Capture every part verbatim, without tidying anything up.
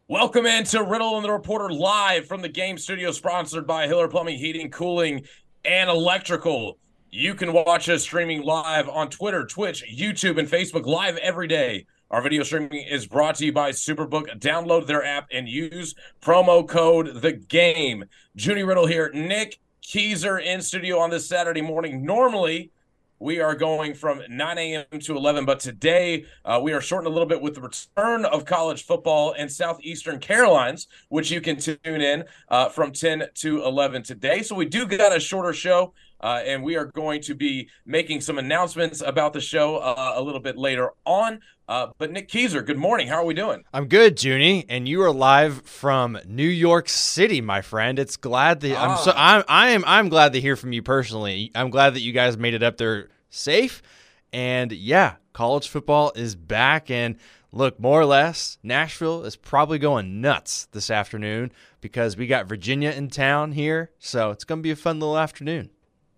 Welcome into Riddle and the Reporter live from the game studio, sponsored by Hiller Plumbing, Heating, Cooling, and Electrical. You can watch us streaming live on Twitter, Twitch, YouTube, and Facebook live every day. Our video streaming is brought to you by Superbook. Download their app and use promo code The Game. Junie Riddle here. Nick Keyser in studio on this Saturday morning. Normally, we are going from nine a.m. to eleven, but today uh, we are shortened a little bit with the return of college football and Southeastern Carolines, which you can tune in uh, from ten to eleven today. So we do got a shorter show, uh, and we are going to be making some announcements about the show uh, a little bit later on. Uh, but Nick Keyser, good morning. How are we doing? I'm good, Junie, and you are live from New York City, my friend. It's glad that ah. I'm so I'm I am I'm glad to hear from you personally. I'm glad that you guys made it up there safe, and yeah, college football is back. And look, more or less, Nashville is probably going nuts this afternoon because we got Virginia in town here, so it's gonna be a fun little afternoon.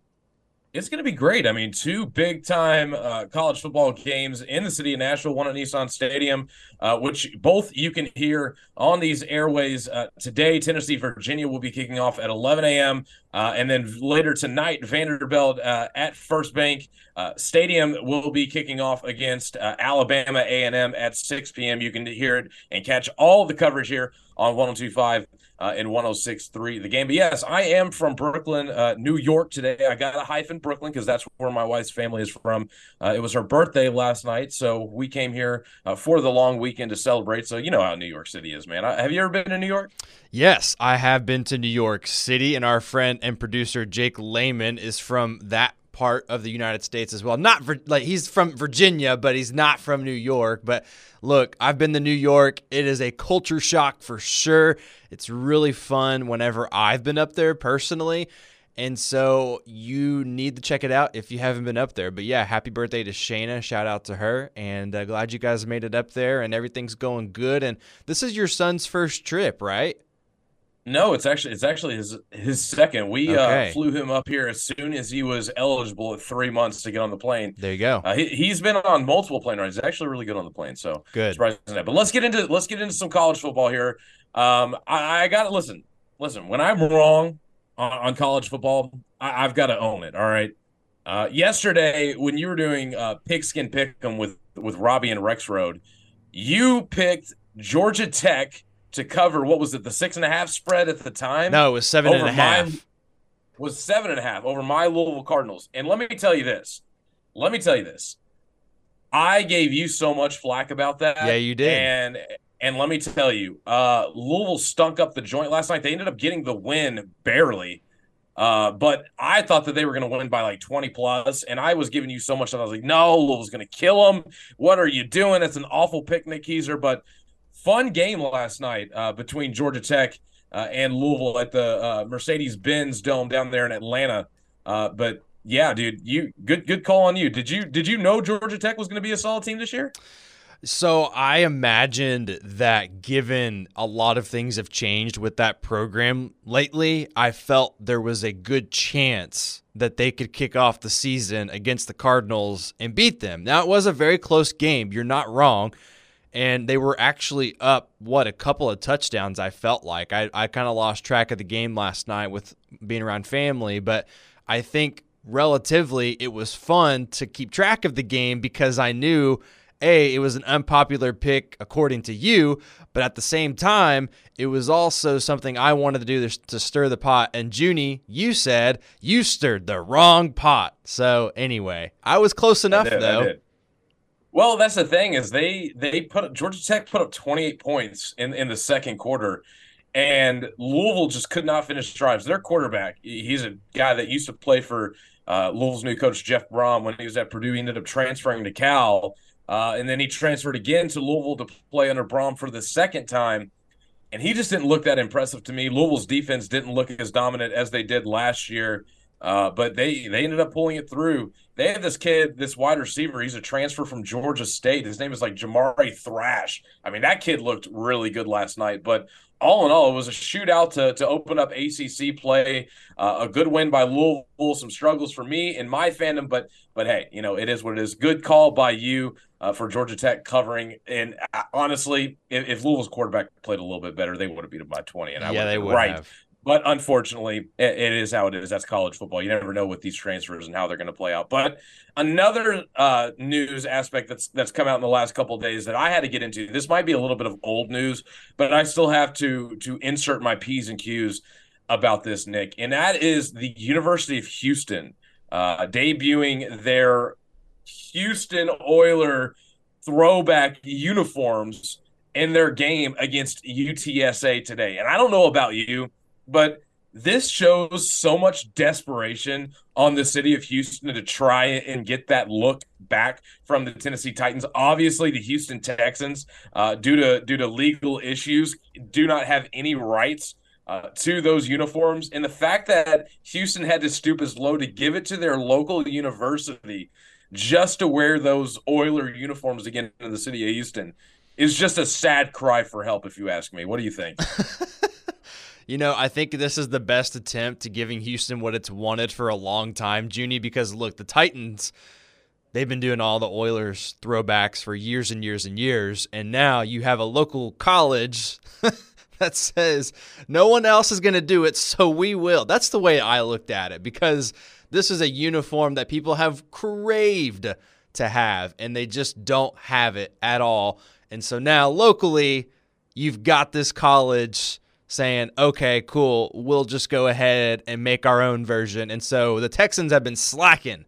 It's going to be great. I mean, two big-time uh, college football games in the city of Nashville, one at Nissan Stadium, uh, which both you can hear on these airways uh, today. Tennessee, Virginia will be kicking off at eleven a.m., uh, and then later tonight, Vanderbilt uh, at First Bank uh, Stadium will be kicking off against uh, Alabama A and M at six p.m. You can hear it and catch all of the coverage here on one oh two point five Uh, in one oh six point three The Game. But yes, I am from Brooklyn, uh, New York today. I got a hyphen Brooklyn because that's where my wife's family is from. Uh, it was her birthday last night, so we came here uh, for the long weekend to celebrate. So you know how New York City is, man. I, have you ever been to New York? Yes, I have been to New York City, and our friend and producer Jake Lehman is from that part of the United States as well. Not for, like he's from Virginia, but he's not from New York. But look, I've been to New York. It is a culture shock for sure. It's really fun whenever I've been up there personally. And so you need to check it out if you haven't been up there. But yeah, happy birthday to Shayna. Shout out to her. And uh, glad you guys made it up there and everything's going good. And this is your son's first trip, right? No, it's actually it's actually his his second. We okay. uh, flew him up here as soon as he was eligible at three months to get on the plane. There you go. Uh, he, he's been on multiple plane rides. He's actually really good on the plane. So good. Surprising that. But let's get into let's get into some college football here. Um, I, I got to listen. Listen, when I'm wrong on, on college football, I, I've got to own it. All right. Uh, yesterday, when you were doing uh, Pigskin Pick'em with with Robbie and Rex Road, you picked Georgia Tech to cover, what was it, the six and a half spread at the time? No, it was seven and a half. My, was seven and a half over my Louisville Cardinals. And let me tell you this. Let me tell you this. I gave you so much flack about that. Yeah, you did. And and let me tell you, uh, Louisville stunk up the joint last night. They ended up getting the win barely. Uh, but I thought that they were going to win by like twenty plus, and I was giving you so much that I was like, no, Louisville's going to kill them. What are you doing? It's an awful picnic, Keyser, but fun game last night uh, between Georgia Tech uh, and Louisville at the uh, Mercedes-Benz Dome down there in Atlanta. Uh, but yeah, dude, you good good call on you. Did you did you know Georgia Tech was going to be a solid team this year? So I imagined that given a lot of things have changed with that program lately, I felt there was a good chance that they could kick off the season against the Cardinals and beat them. Now, it was a very close game. You're not wrong. And they were actually up, what, a couple of touchdowns, I felt like. I, I kind of lost track of the game last night with being around family, but I think relatively it was fun to keep track of the game because I knew, A, it was an unpopular pick according to you, but at the same time, it was also something I wanted to do to stir the pot. And Junie, you said you stirred the wrong pot. So anyway, I was close enough, I did, though. I did. Well, that's the thing is they they put Georgia Tech put up twenty-eight points in, in the second quarter, and Louisville just could not finish drives. Their quarterback, he's a guy that used to play for uh, Louisville's new coach Jeff Brom when he was at Purdue. He ended up transferring to Cal, uh, and then he transferred again to Louisville to play under Brom for the second time, and he just didn't look that impressive to me. Louisville's defense didn't look as dominant as they did last year. Uh, but they they ended up pulling it through. They had this kid, this wide receiver. He's a transfer from Georgia State. His name is like Jamari Thrash. I mean, that kid looked really good last night. But all in all, it was a shootout to to open up A C C play. Uh, a good win by Louisville. Some struggles for me in my fandom, but but hey, you know it is what it is. Good call by you uh, for Georgia Tech covering. And uh, honestly, if, if Louisville's quarterback played a little bit better, they would have beat them by twenty, and I Yeah, would they have been would right. have. But unfortunately, it, it is how it is. That's college football. You never know with these transfers and how they're going to play out. But another uh, news aspect that's that's come out in the last couple of days that I had to get into. This might be a little bit of old news, but I still have to to insert my P's and Q's about this, Nick. And that is the University of Houston uh, debuting their Houston Oiler throwback uniforms in their game against U T S A today. And I don't know about you, but this shows so much desperation on the city of Houston to try and get that look back from the Tennessee Titans. Obviously, the Houston Texans, uh, due to due to legal issues, do not have any rights uh, to those uniforms. And the fact that Houston had to stoop as low to give it to their local university just to wear those Oiler uniforms again in the city of Houston is just a sad cry for help, if you ask me. What do you think? You know, I think this is the best attempt to giving Houston what it's wanted for a long time, Junie, because, look, the Titans, they've been doing all the Oilers throwbacks for years and years and years, and now you have a local college that says no one else is going to do it, so we will. That's the way I looked at it, because this is a uniform that people have craved to have, and they just don't have it at all. And so now locally, you've got this college saying, okay, cool, we'll just go ahead and make our own version. And so the Texans have been slacking.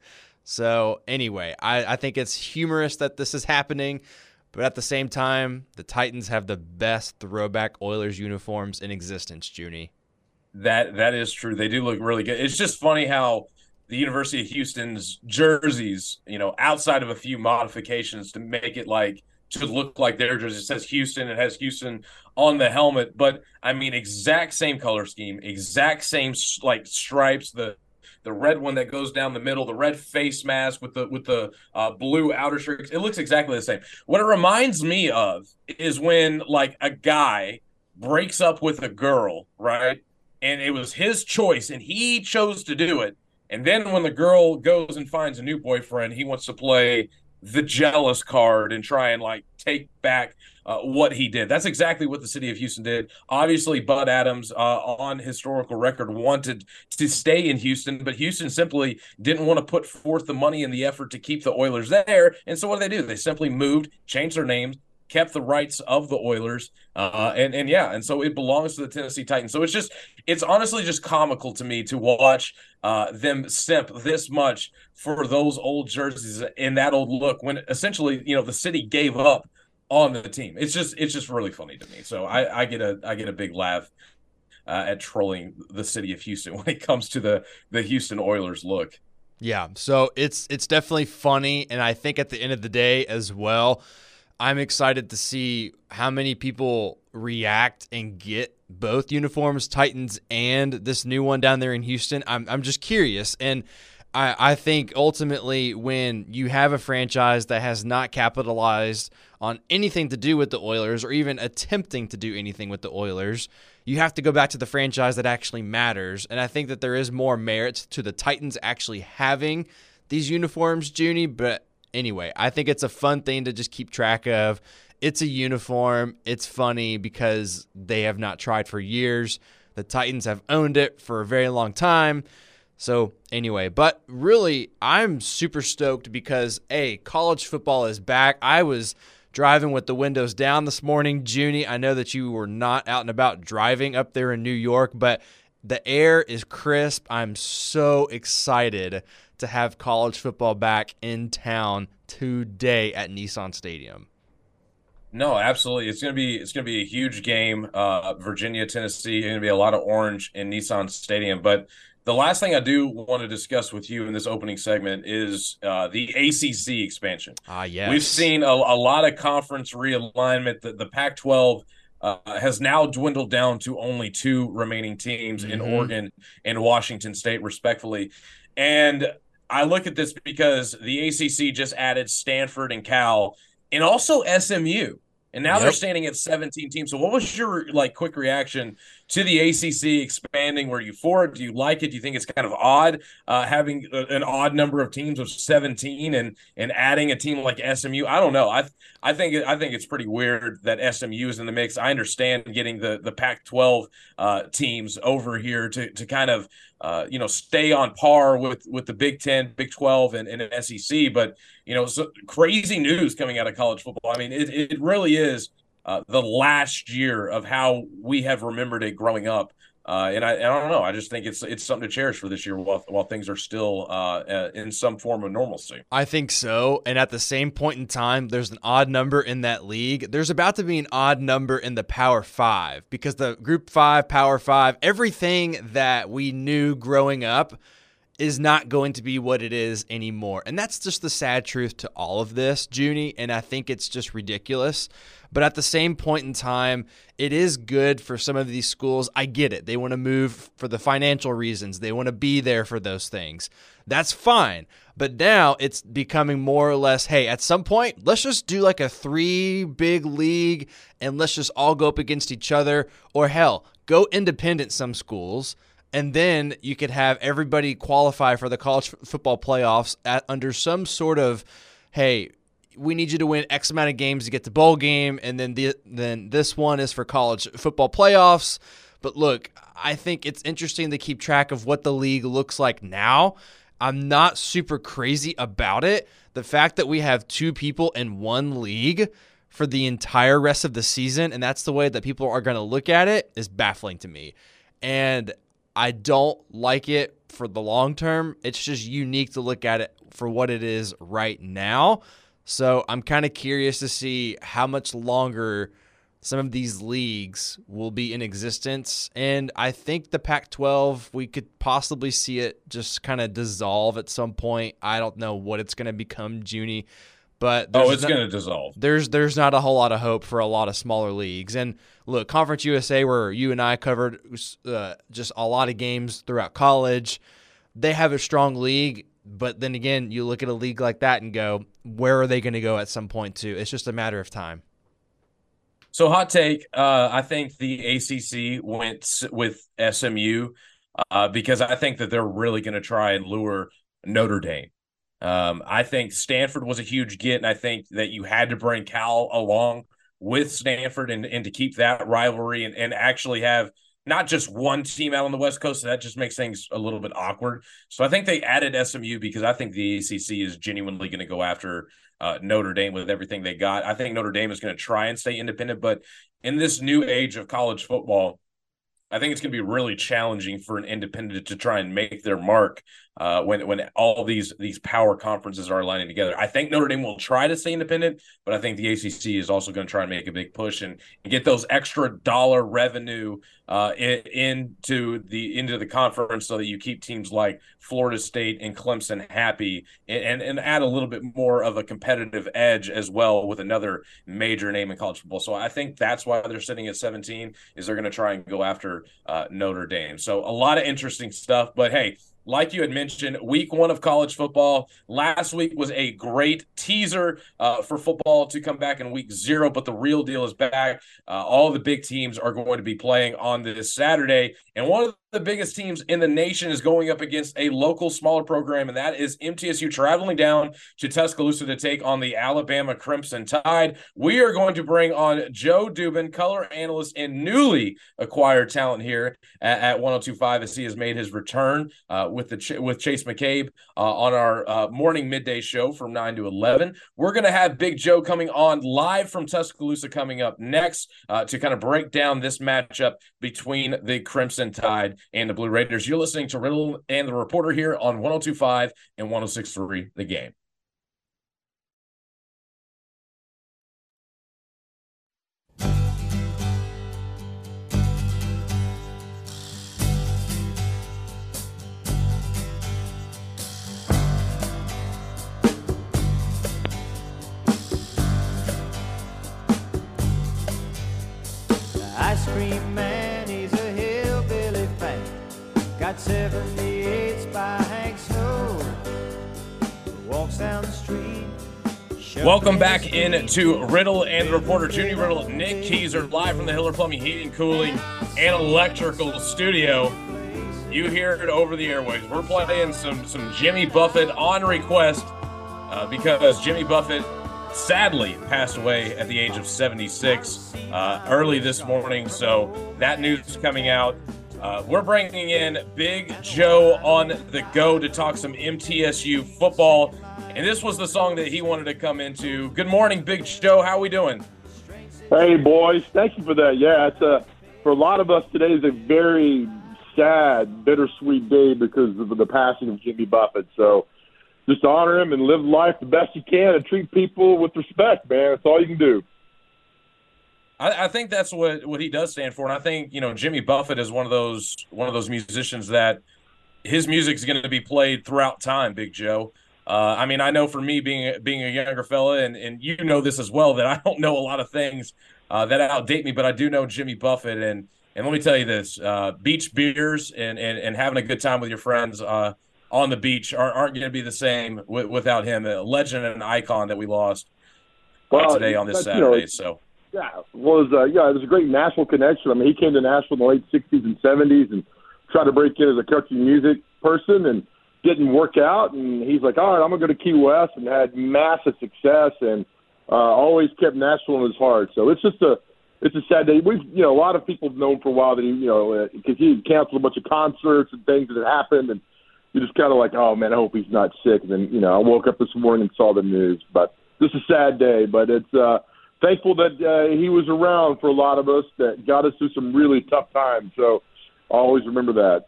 So anyway, I, I think it's humorous that this is happening. But at the same time, the Titans have the best throwback Oilers uniforms in existence, Junie. That that is true. They do look really good. It's just funny how the University of Houston's jerseys, you know, outside of a few modifications to make it like to look like their jersey. It says Houston. It has Houston on the helmet, but I mean, exact same color scheme, exact same like stripes. The the red one that goes down the middle, the red face mask with the with the uh, blue outer shirts. It looks exactly the same. What it reminds me of is when like a guy breaks up with a girl, right? And it was his choice, and he chose to do it. And then when the girl goes and finds a new boyfriend, he wants to play the jealous card and try and like take back uh, what he did. That's exactly what the city of Houston did. Obviously, Bud Adams, uh, on historical record, wanted to stay in Houston, but Houston simply didn't want to put forth the money and the effort to keep the Oilers there. And so what did they do? They simply moved, changed their names, kept the rights of the Oilers, uh, and and yeah, and so it belongs to the Tennessee Titans. So it's just, it's honestly just comical to me to watch uh, them simp this much for those old jerseys and that old look when essentially, you know, the city gave up on the team. It's just, it's just really funny to me. So I, I get a, I get a big laugh uh, at trolling the city of Houston when it comes to the the Houston Oilers look. Yeah, so it's it's definitely funny, and I think at the end of the day as well, I'm excited to see how many people react and get both uniforms, Titans and this new one down there in Houston. I'm I'm just curious. And I, I think ultimately when you have a franchise that has not capitalized on anything to do with the Oilers or even attempting to do anything with the Oilers, you have to go back to the franchise that actually matters. And I think that there is more merit to the Titans actually having these uniforms, Junie, but anyway, I think it's a fun thing to just keep track of. It's a uniform. It's funny because they have not tried for years. The Titans have owned it for a very long time. So anyway, but really, I'm super stoked because, A, college football is back. I was driving with the windows down this morning. Junie, I know that you were not out and about driving up there in New York, but the air is crisp. I'm so excited to have college football back in town today at Nissan Stadium. No, absolutely. It's gonna be it's gonna be a huge game. Uh, Virginia, Tennessee, gonna be a lot of orange in Nissan Stadium. But the last thing I do want to discuss with you in this opening segment is uh, the A C C expansion. Ah, yes. We've seen a, a lot of conference realignment. The, the Pac twelve uh, has now dwindled down to only two remaining teams mm-hmm. in Oregon and Washington State, respectfully. And I look at this because the A C C just added Stanford and Cal and also S M U. And now yep. they're standing at seventeen teams. So what was your like quick reaction to the A C C expanding? Were you for it? Do you like it? Do you think it's kind of odd uh, having a, an odd number of teams of seventeen and and adding a team like S M U? I don't know. I I think I think it's pretty weird that S M U is in the mix. I understand getting the the Pac twelve uh, teams over here to to kind of uh, you know stay on par with with the Big Ten, Big twelve, and, and S E C, but you know, so crazy news coming out of college football. I mean, it, it really is uh, the last year of how we have remembered it growing up. Uh, and I, I don't know. I just think it's it's something to cherish for this year while, while things are still uh, uh, in some form of normalcy. I think so. And at the same point in time, there's an odd number in that league. There's about to be an odd number in the Power Five because the Group Five, Power Five, everything that we knew growing up is not going to be what it is anymore. And that's just the sad truth to all of this, Junie, and I think it's just ridiculous. But at the same point in time, it is good for some of these schools. I get it. They want to move for the financial reasons. They want to be there for those things. That's fine. But now it's becoming more or less, hey, at some point, let's just do like a three big league and let's just all go up against each other. Or hell, go independent some schools. And then you could have everybody qualify for the college f- football playoffs at under some sort of, hey, we need you to win X amount of games to get to bowl game, and then the, then this one is for college football playoffs. But look, I think it's interesting to keep track of what the league looks like now. I'm not super crazy about it. The fact that we have two people in one league for the entire rest of the season, and that's the way that people are going to look at it, is baffling to me. And I don't like it for the long term. It's just unique to look at it for what it is right now. So I'm kind of curious to see how much longer some of these leagues will be in existence. And I think the Pac twelve, we could possibly see it just kind of dissolve at some point. I don't know what it's going to become, Junie. But oh, it's going to dissolve. There's there's not a whole lot of hope for a lot of smaller leagues. And look, Conference U S A, where you and I covered uh, just a lot of games throughout college, they have a strong league. But then again, you look at a league like that and go, where are they going to go at some point too? It's just a matter of time. So hot take, uh, I think the A C C went with S M U uh, because I think that they're really going to try and lure Notre Dame. Um, I think Stanford was a huge get, and I think that you had to bring Cal along with Stanford and, and to keep that rivalry and, and actually have not just one team out on the West Coast. So that just makes things a little bit awkward. So I think they added S M U because I think the A C C is genuinely going to go after uh, Notre Dame with everything they got. I think Notre Dame is going to try and stay independent, but in this new age of college football, I think it's going to be really challenging for an independent to try and make their mark uh, when when all these these power conferences are aligning together. I think Notre Dame will try to stay independent, but I think the A C C is also going to try and make a big push and, and get those extra dollar revenue uh, in, into the into the conference so that you keep teams like Florida State and Clemson happy and, and add a little bit more of a competitive edge as well with another major name in college football. So I think that's why they're sitting at seventeen is they're going to try and go after uh, Notre Dame. So a lot of interesting stuff, but hey, like you had mentioned, week one of college football. Last week was a great teaser uh, for football to come back in week zero, but the real deal is back. Uh, all the big teams are going to be playing on this Saturday, and one of the biggest teams in the nation is going up against a local smaller program, and that is M T S U traveling down to Tuscaloosa to take on the Alabama Crimson Tide. We are going to bring on Joe Dubin, color analyst and newly acquired talent here at, at one oh two point five as he has made his return uh, with the Ch- with Chase McCabe uh, on our uh, morning midday show from nine to eleven. We're going to have Big Joe coming on live from Tuscaloosa coming up next uh, to kind of break down this matchup between the Crimson Tide and the Blue Raiders. You're listening to Riddle and the Reporter here on one oh two point five and one oh six point three The Game. Welcome back into Riddle and the Reporter. Junior Riddle, Nick Keyser, live from the Hiller Plumbing, Heating, Cooling, and Electrical Studio. You hear it over the airwaves. We're playing some some Jimmy Buffett on request uh, because Jimmy Buffett sadly passed away at the age of seventy-six uh, early this morning. So that news coming out. Uh, we're bringing in Big Joe on the go to talk some M T S U football. And this was the song that he wanted to come into. Good morning, Big Joe. How we doing? Hey, boys. Thank you for that. Yeah, it's a, for a lot of us, today is a very sad, bittersweet day because of the passing of Jimmy Buffett. So just honor him and live life the best you can and treat people with respect, man. That's all you can do. I, I think that's what, what he does stand for. And I think, you know, Jimmy Buffett is one of those one of those musicians that his music is going to be played throughout time, Big Joe. Uh, I mean, I know for me being being a younger fella, and, and you know this as well, that I don't know a lot of things uh, that outdate me, but I do know Jimmy Buffett. And and let me tell you this, uh, beach beers and, and, and having a good time with your friends uh, on the beach aren't, aren't going to be the same w- without him, a legend and an icon that we lost uh, well, today on this Saturday. You know, so yeah, was uh, yeah, it was a great Nashville connection. I mean, he came to Nashville in the late sixties and seventies and tried to break in as a country music person and didn't work out, and he's like, all right, I'm going to go to Key West, and had massive success, and uh, always kept Nashville in his heart. So it's just a it's a sad day. We've, you know, a lot of people have known for a while that he, you know, because uh, he had canceled a bunch of concerts and things that had happened, and you're just kind of like, oh, man, I hope he's not sick. And then, you know, I woke up this morning and saw the news. But just a sad day, but it's uh, thankful that uh, he was around for a lot of us that got us through some really tough times. So I'll always remember that.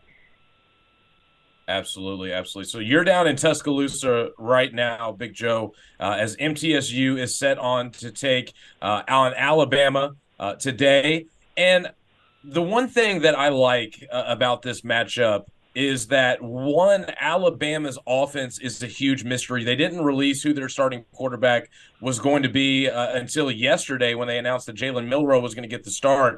Absolutely, absolutely. So you're down in Tuscaloosa right now, Big Joe, uh, as M T S U is set on to take uh, on Alabama uh, today. And the one thing that I like uh, about this matchup is that, one, Alabama's offense is a huge mystery. They didn't release who their starting quarterback was going to be uh, until yesterday when they announced that Jalen Milroe was going to get the start.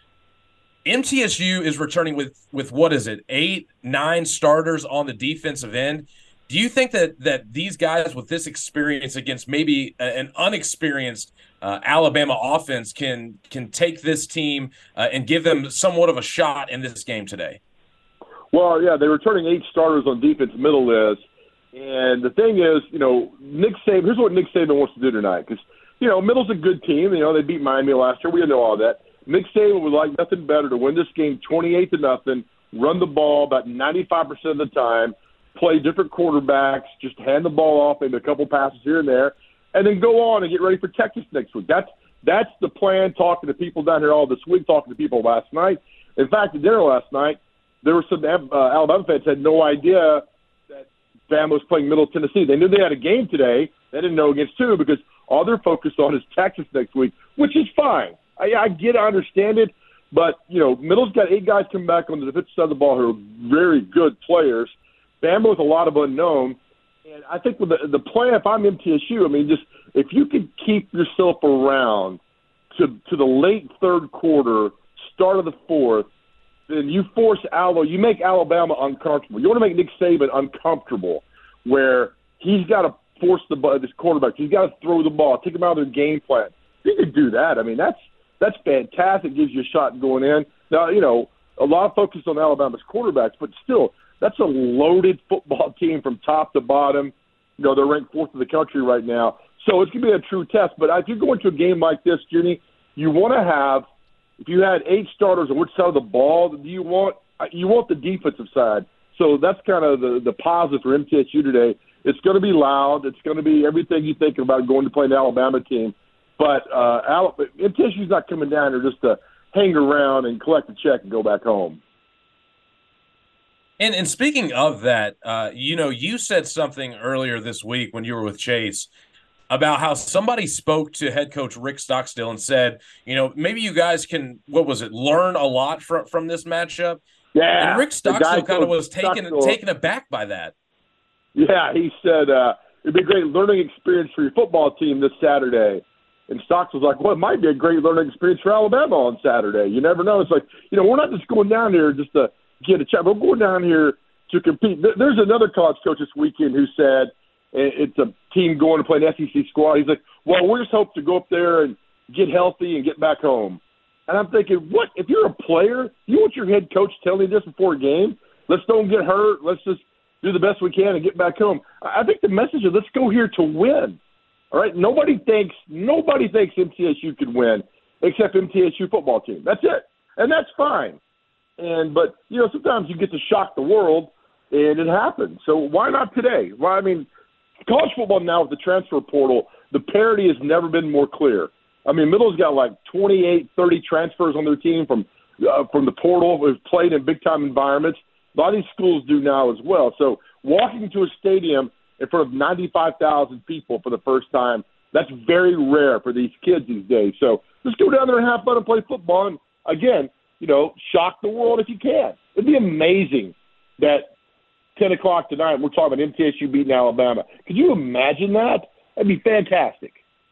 M T S U is returning with, with what is it, eight, nine starters on the defensive end. Do you think that that these guys with this experience against maybe a, an unexperienced uh, Alabama offense can can take this team uh, and give them somewhat of a shot in this game today? Well, yeah, they're returning eight starters on defense, middle is. And the thing is, you know, Nick Saban, here's what Nick Saban wants to do tonight. Because, you know, middle's a good team. You know, they beat Miami last year. We know all that. Nick Saban would like nothing better to win this game twenty-eight to nothing, run the ball about ninety-five percent of the time, play different quarterbacks, just hand the ball off, maybe a couple passes here and there, and then go on and get ready for Texas next week. That's that's the plan, talking to people down here all this week, talking to people last night. In fact, at dinner last night, there were some uh, Alabama fans had no idea that Bama was playing Middle Tennessee. They knew they had a game today. They didn't know against two because all they're focused on is Texas next week, which is fine. I, I get, I understand it, but, you know, Middle's got eight guys coming back on the defensive side of the ball who are very good players. Bama with a lot of unknown. And I think with the, the plan, if I'm M T S U, I mean, just if you could keep yourself around to to the late third quarter, start of the fourth, then you force Alabama, you make Alabama uncomfortable. You want to make Nick Saban uncomfortable where he's got to force the this quarterback. He's got to throw the ball, take him out of their game plan. If you could do that, I mean, that's That's fantastic. Gives you a shot going in. Now, you know, a lot of focus on Alabama's quarterbacks, but still, that's a loaded football team from top to bottom. You know, they're ranked fourth in the country right now. So it's going to be a true test. But if you go into a game like this, Junie, you want to have, if you had eight starters on which side of the ball do you want, you want the defensive side. So that's kind of the, the positive for M T S U today. It's going to be loud. It's going to be everything you think about going to play an Alabama team. But uh, M T S U's not coming down here just to hang around and collect a check and go back home. And and speaking of that, uh, you know, you said something earlier this week when you were with Chase about how somebody spoke to head coach Rick Stockstill and said, you know, maybe you guys can, what was it, learn a lot from from this matchup. Yeah. And Rick Stockstill kind of was taken Stockstill. taken aback by that. Yeah, he said uh, it'd be a great learning experience for your football team this Saturday. And Stocks was like, well, it might be a great learning experience for Alabama on Saturday. You never know. It's like, you know, we're not just going down here just to get a check. We're going down here to compete. There's another college coach this weekend who said it's a team going to play an S E C squad. He's like, well, we just hope to go up there and get healthy and get back home. And I'm thinking, what? If you're a player, you want your head coach telling you this before a game? Let's don't get hurt. Let's just do the best we can and get back home. I think the message is let's go here to win. All right? Nobody thinks nobody thinks M T S U could win except M T S U football team. That's it. And that's fine. And but, you know, sometimes you get to shock the world, and it happens. So why not today? Well, I mean, college football now with the transfer portal, the parity has never been more clear. I mean, Middle's got like twenty-eight, thirty transfers on their team from uh, from the portal who've played in big-time environments. A lot of these schools do now as well. So walking into a stadium in front of ninety-five thousand people for the first time, that's very rare for these kids these days. So just go down there and have fun and play football. And, again, you know, shock the world if you can. It'd be amazing that ten o'clock tonight we're talking about M T S U beating Alabama. Could you imagine that? That'd be fantastic.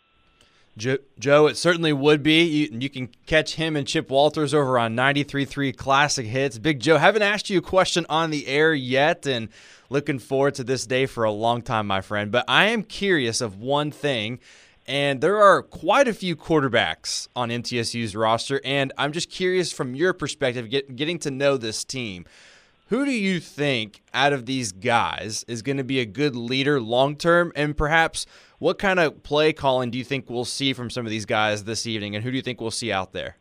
Joe, Joe, it certainly would be. You, you can catch him and Chip Walters over on ninety-three point three Classic Hits. Big Joe, haven't asked you a question on the air yet, and looking forward to this day for a long time, my friend. But I am curious of one thing, and there are quite a few quarterbacks on M T S U's roster, and I'm just curious from your perspective, get, getting to know this team. Who do you think out of these guys is going to be a good leader long-term, and perhaps what kind of play calling do you think we'll see from some of these guys this evening, and who do you think we'll see out there?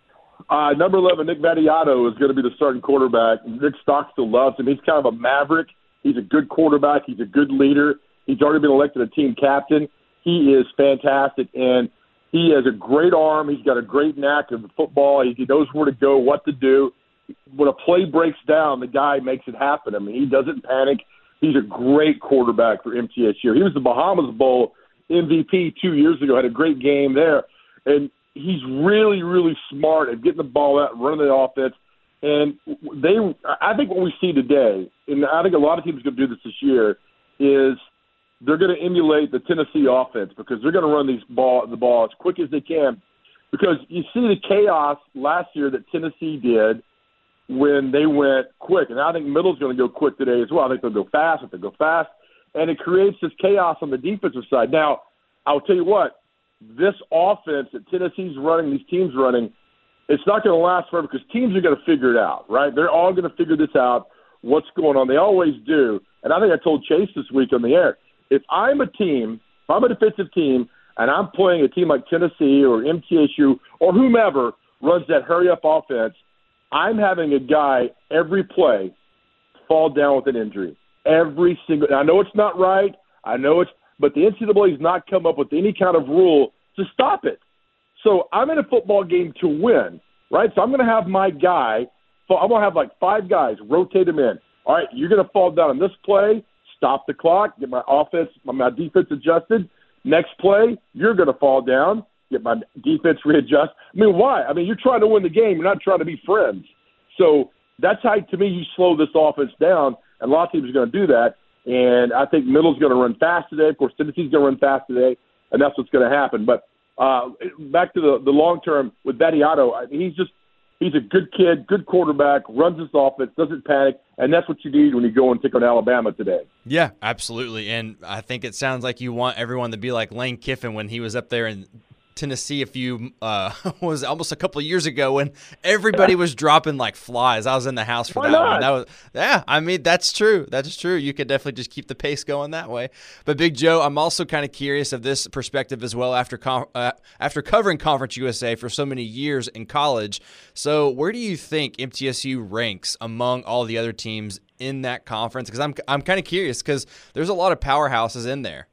Uh, number eleven, Nick Vattiato, is going to be the starting quarterback. Rick Stockstill loves him. He's kind of a maverick. He's a good quarterback. He's a good leader. He's already been elected a team captain. He is fantastic, and he has a great arm. He's got a great knack of football. He knows where to go, what to do. When a play breaks down, the guy makes it happen. I mean, he doesn't panic. He's a great quarterback for M T S U. He was the Bahamas Bowl M V P two years ago, had a great game there. And he's really, really smart at getting the ball out and running the offense. And they, I think what we see today, and I think a lot of teams are going to do this this year, is they're going to emulate the Tennessee offense because they're going to run these ball, the ball as quick as they can. Because you see the chaos last year that Tennessee did when they went quick. And I think Middle's going to go quick today as well. I think they'll go fast if they go fast. And it creates this chaos on the defensive side. Now, I'll tell you what, this offense that Tennessee's running, these teams running, it's not going to last forever because teams are going to figure it out, right? They're all going to figure this out, what's going on. They always do. And I think I told Chase this week on the air, if I'm a team, if I'm a defensive team, and I'm playing a team like Tennessee or M T S U or whomever runs that hurry-up offense, I'm having a guy every play fall down with an injury. Every single – I know it's not right. I know it's – but the N C double A has not come up with any kind of rule to stop it. So I'm in a football game to win, right? So I'm going to have my guy – I'm going to have like five guys, rotate them in. All right, you're going to fall down on this play, stop the clock, get my offense, my defense adjusted. Next play, you're going to fall down, get my defense readjust. I mean, why? I mean, you're trying to win the game. You're not trying to be friends. So that's how, to me, you slow this offense down, and a lot of teams are going to do that. And I think Middle's going to run fast today. Of course, Tennessee's going to run fast today, and that's what's going to happen. But uh, back to the, the long term with Vattiato, I mean, he's just he's a good kid, good quarterback, runs his offense, doesn't panic, and that's what you need when you go and take on Alabama today. Yeah, absolutely. And I think it sounds like you want everyone to be like Lane Kiffin when he was up there in Tennessee a few uh was almost a couple of years ago when everybody was dropping like flies. I was in the house for Why that not? one. That was yeah, I mean that's true. That's true. You could definitely just keep the pace going that way. But Big Joe, I'm also kind of curious of this perspective as well after uh, after covering Conference U S A for so many years in college. So where do you think M T S U ranks among all the other teams in that conference? Because I'm I'm kind of curious because there's a lot of powerhouses in there.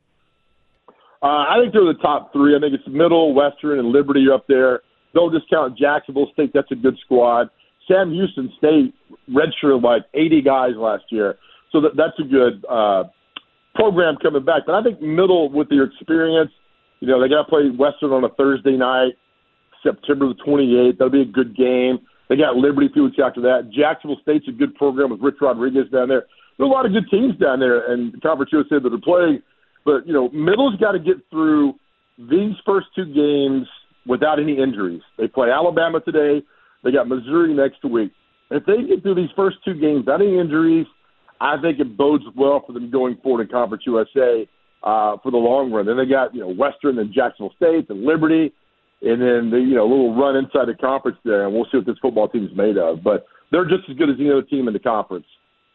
Uh, I think they're the top three. I think it's Middle, Western, and Liberty up there. Don't discount Jacksonville State. That's a good squad. Sam Houston State redshirted like eighty guys last year. So that, that's a good uh, program coming back. But I think Middle, with their experience, you know, they got to play Western on a Thursday night, September the twenty-eighth. That'll be a good game. They got Liberty a few weeks after that. Jacksonville State's a good program with Rich Rodriguez down there. There's a lot of good teams down there, and Conference U S A that are playing. But, you know, Middle's got to get through these first two games without any injuries. They play Alabama today. They got Missouri next week. If they get through these first two games without any injuries, I think it bodes well for them going forward in Conference U S A. uh, for the long run. Then they got, you know, Western and Jacksonville State and Liberty, and then the, you know, little run inside the conference there, and we'll see what this football team is made of. But they're just as good as any other team in the conference.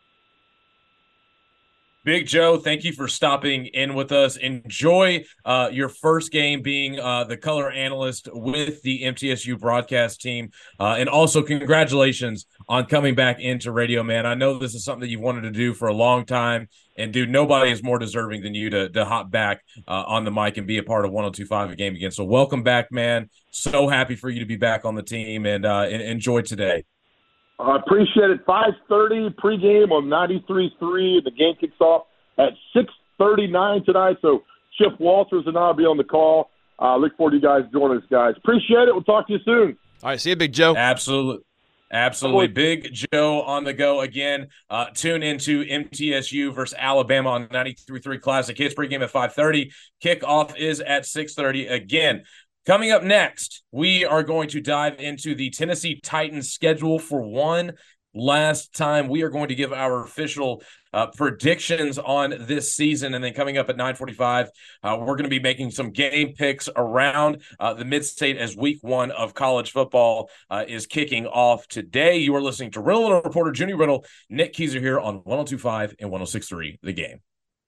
Big Joe, thank you for stopping in with us. Enjoy uh, your first game being uh, the color analyst with the M T S U broadcast team. Uh, and also congratulations on coming back into radio, man. I know this is something that you've wanted to do for a long time. And, dude, nobody is more deserving than you to, to hop back uh, on the mic and be a part of one oh two point five A Game Again. So welcome back, man. So happy for you to be back on the team, and, uh, and enjoy today. I appreciate it. five thirty pregame on ninety-three point three. The game kicks off at six thirty-nine tonight. So Chip Walters and I will be on the call. Uh, look forward to you guys joining us, guys. Appreciate it. We'll talk to you soon. All right, see you, Big Joe. Absolutely. Absolutely. Big Joe on the go again. Uh, tune into M T S U versus Alabama on ninety-three point three Classic Hits pregame at five thirty. Kickoff is at six thirty again. Coming up next, we are going to dive into the Tennessee Titans schedule for one last time. We are going to give our official uh, predictions on this season. And then coming up at nine forty-five, uh, we're going to be making some game picks around uh, the Mid-State as week one of college football uh, is kicking off today. You are listening to Riddle and Reporter Junie Riddle. Nick Keyser here on one oh two point five and one oh six point three The Game.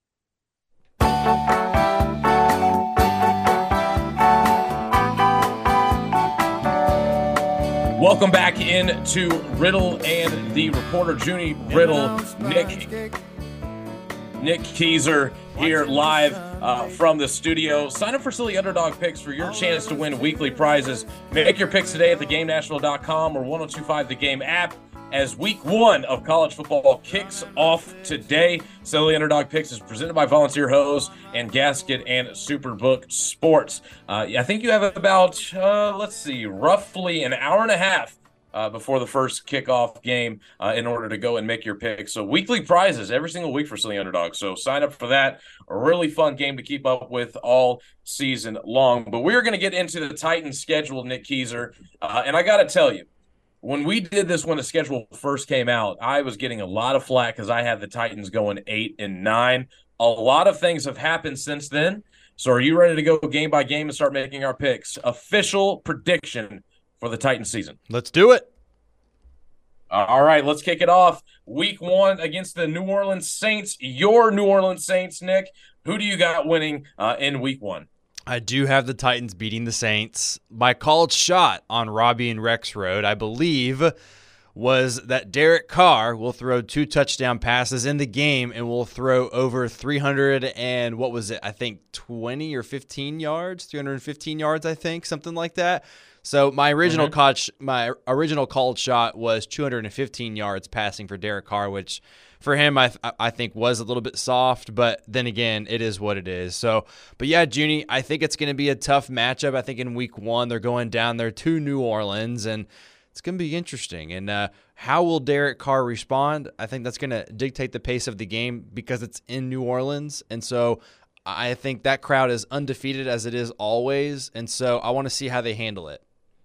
Welcome back into Riddle and the Reporter, Junie Riddle, Nick Nick Keyser here live uh, from the studio. Sign up for Silly Underdog Picks for your chance to win weekly prizes. Make your picks today at the game national dot com or one oh two point five The Game app as week one of college football kicks off today. Silly Underdog Picks is presented by Volunteer Hose and Gasket and Superbook Sports. Uh, I think you have about, uh, let's see, roughly an hour and a half Uh, before the first kickoff game uh, in order to go and make your picks. So weekly prizes every single week for Silly Underdog. So sign up for that. A really fun game to keep up with all season long. But we're going to get into the Titans schedule, Nick Keyser. Uh, and I got to tell you, when we did this when the schedule first came out, I was getting a lot of flack because I had the Titans going eight and nine. A lot of things have happened since then. So are you ready to go game by game and start making our picks? Official prediction for the Titans season. Let's do it. All right, let's kick it off. Week one against the New Orleans Saints. Your New Orleans Saints, Nick. Who do you got winning uh, in week one? I do have the Titans beating the Saints. My called shot on Robbie and Rex Road, I believe, was that Derek Carr will throw two touchdown passes in the game and will throw over three hundred and what was it? I think twenty or fifteen yards, three hundred fifteen yards, I think, something like that. So my original mm-hmm. catch, my original called shot was two hundred fifteen yards passing for Derek Carr, which for him I th- I think was a little bit soft, but then again, it is what it is. So, but yeah, Junie, I think it's going to be a tough matchup. I think in week one they're going down there to New Orleans, and it's going to be interesting. And uh, how will Derek Carr respond? I think that's going to dictate the pace of the game because it's in New Orleans, and so I think that crowd is undefeated as it is always, and so I want to see how they handle it.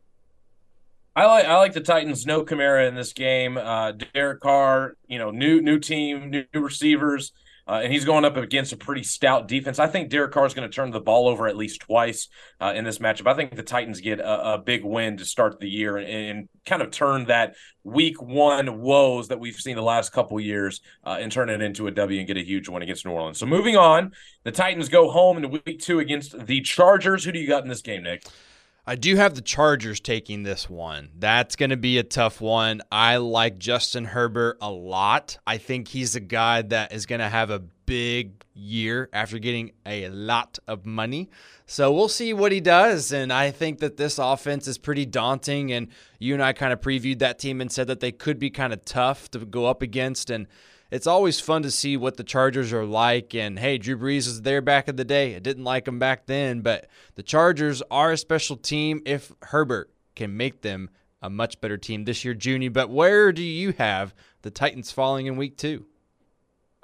I like I like the Titans. No Kamara in this game. Uh, Derek Carr, you know, new new team, new, new receivers, uh, and he's going up against a pretty stout defense. I think Derek Carr is going to turn the ball over at least twice uh, in this matchup. I think the Titans get a, a big win to start the year and, and kind of turn that week one woes that we've seen the last couple years uh, and turn it into a W and get a huge win against New Orleans. So moving on, the Titans go home in week two against the Chargers. Who do you got in this game, Nick? I do have the Chargers taking this one. That's going to be a tough one. I like Justin Herbert a lot. I think he's a guy that is going to have a big year after getting a lot of money. So we'll see what he does. And I think that this offense is pretty daunting. And you and I kind of previewed that team and said that they could be kind of tough to go up against. And it's always fun to see what the Chargers are like. And, hey, Drew Brees was there back in the day. I didn't like him back then. But the Chargers are a special team if Herbert can make them a much better team this year, Junie. But where do you have the Titans falling in week two?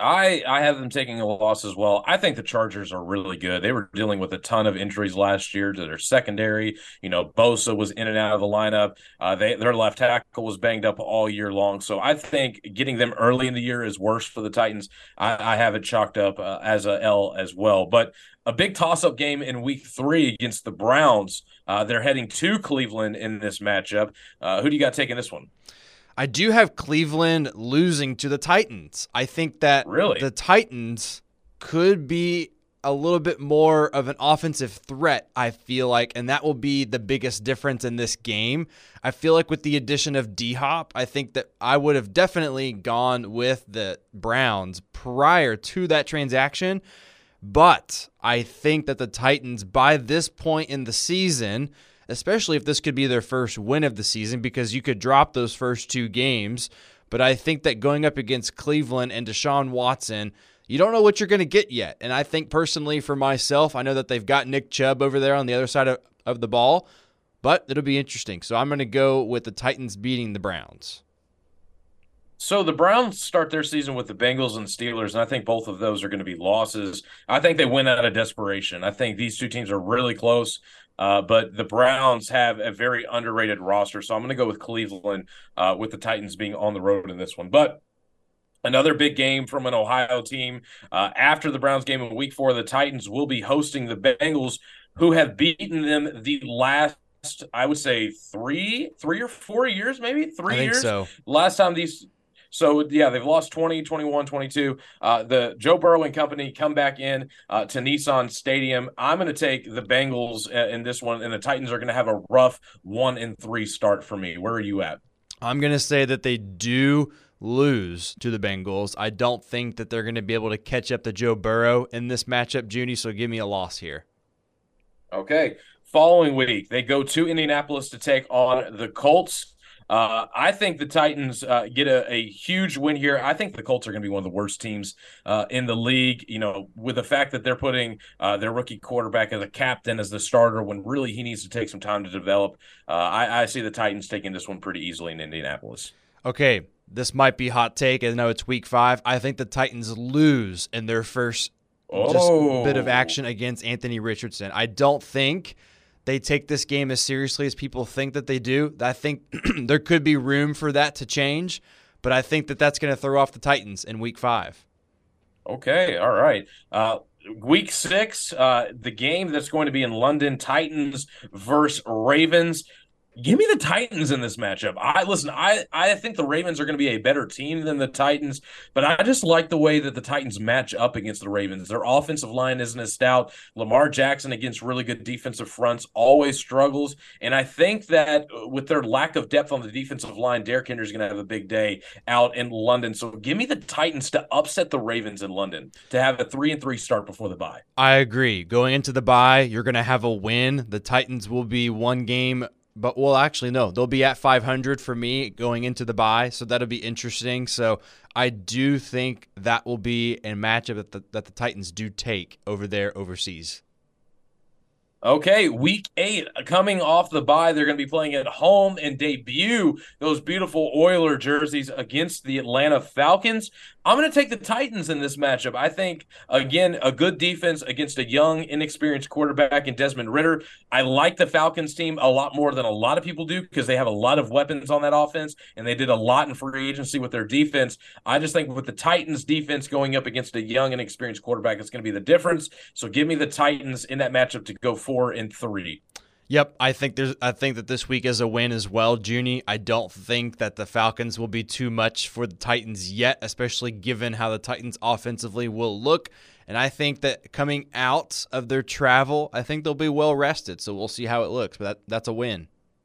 I I have them taking a loss as well. I think the Chargers are really good. They were dealing with a ton of injuries last year to their secondary. You know, Bosa was in and out of the lineup. Uh, they their left tackle was banged up all year long. So I think getting them early in the year is worse for the Titans. I, I have it chalked up uh, as a L as well. But a big toss-up game in Week Three against the Browns. Uh, they're heading to Cleveland in this matchup. Uh, who do you got taking this one? I do have Cleveland losing to the Titans. I think that Really? the Titans could be a little bit more of an offensive threat, I feel like, and that will be the biggest difference in this game. I feel like with the addition of D-Hop, I think that I would have definitely gone with the Browns prior to that transaction, but I think that the Titans, by this point in the season, especially if this could be their first win of the season, because you could drop those first two games. But I think that going up against Cleveland and Deshaun Watson, you don't know what you're going to get yet. And I think personally for myself, I know that they've got Nick Chubb over there on the other side of, of the ball, but it'll be interesting. So I'm going to go with the Titans beating the Browns. So the Browns start their season with the Bengals and Steelers, and I think both of those are going to be losses. I think they win out of desperation. I think these two teams are really close. Uh, but the Browns have a very underrated roster, so I'm going to go with Cleveland uh, with the Titans being on the road in this one. But another big game from an Ohio team. Uh, after the Browns game in week four, the Titans will be hosting the Bengals, who have beaten them the last, I would say, three, three or four years, maybe three I think years. so. Last time these – So, yeah, they've lost twenty, twenty-one, twenty-two. Uh, the Joe Burrow and company come back in uh, to Nissan Stadium. I'm going to take the Bengals uh, in this one, and the Titans are going to have a rough one and three start for me. Where are you at? I'm going to say that they do lose to the Bengals. I don't think that they're going to be able to catch up to Joe Burrow in this matchup, Junie, so give me a loss here. Okay. Following week, they go to Indianapolis to take on the Colts. Uh, I think the Titans uh, get a, a huge win here. I think the Colts are going to be one of the worst teams uh, in the league, you know, with the fact that they're putting uh, their rookie quarterback as a captain, as the starter, when really he needs to take some time to develop. Uh, I, I see the Titans taking this one pretty easily in Indianapolis. Okay, this might be hot take. I know it's week five. I think the Titans lose in their first oh. just bit of action against Anthony Richardson. I don't think they take this game as seriously as people think that they do. I think there could be room for that to change, but I think that that's going to throw off the Titans in week five. Okay, all right. Uh, week six, uh, the game that's going to be in London, Titans versus Ravens. Give me the Titans in this matchup. I listen, I, I think the Ravens are going to be a better team than the Titans, but I just like the way that the Titans match up against the Ravens. Their offensive line isn't as stout. Lamar Jackson against really good defensive fronts always struggles, and I think that with their lack of depth on the defensive line, Derrick Henry is going to have a big day out in London. So give me the Titans to upset the Ravens in London, to have a three and three start before the bye. I agree. Going into the bye, you're going to have a win. The Titans will be one game. But, well, actually, no. They'll be at five hundred for me going into the bye, so that'll be interesting. So I do think that will be a matchup that the, that the Titans do take over there overseas. Okay, week eight, coming off the bye, they're going to be playing at home and debut those beautiful Oiler jerseys against the Atlanta Falcons. I'm going to take the Titans in this matchup. I think, again, a good defense against a young, inexperienced quarterback in Desmond Ridder. I like the Falcons team a lot more than a lot of people do because they have a lot of weapons on that offense, and they did a lot in free agency with their defense. I just think with the Titans defense going up against a young, inexperienced quarterback, it's going to be the difference. So give me the Titans in that matchup to go four and three. Yep, I think there's. I think that this week is a win as well, Junie. I don't think that the Falcons will be too much for the Titans yet, especially given how the Titans offensively will look. And I think that coming out of their travel, I think they'll be well rested. So we'll see how it looks, but that, that's a win.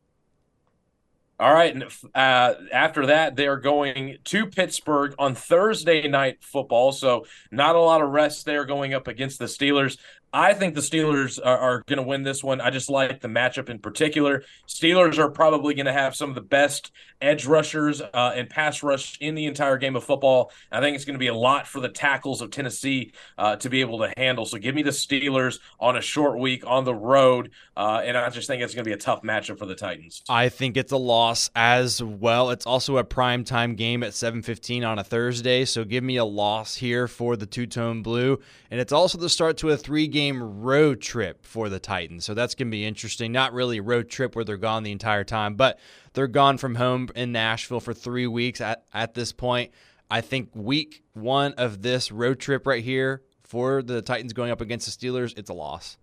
All right, and uh, after that, they are going to Pittsburgh on Thursday night football, so not a lot of rest there going up against the Steelers. I think the Steelers are, are going to win this one. I just like the matchup in particular. Steelers are probably going to have some of the best edge rushers uh, and pass rush in the entire game of football. I think it's going to be a lot for the tackles of Tennessee uh, to be able to handle. So give me the Steelers on a short week on the road, uh, and I just think it's going to be a tough matchup for the Titans. I think it's a loss loss as well. It's also a primetime game at seven fifteen on a Thursday, so give me a loss here for the Two-Tone Blue. And it's also the start to a three-game road trip for the Titans, so that's going to be interesting. Not really a road trip where they're gone the entire time, but they're gone from home in Nashville for three weeks at, at this point. I think week one of this road trip right here for the Titans going up against the Steelers, it's a loss.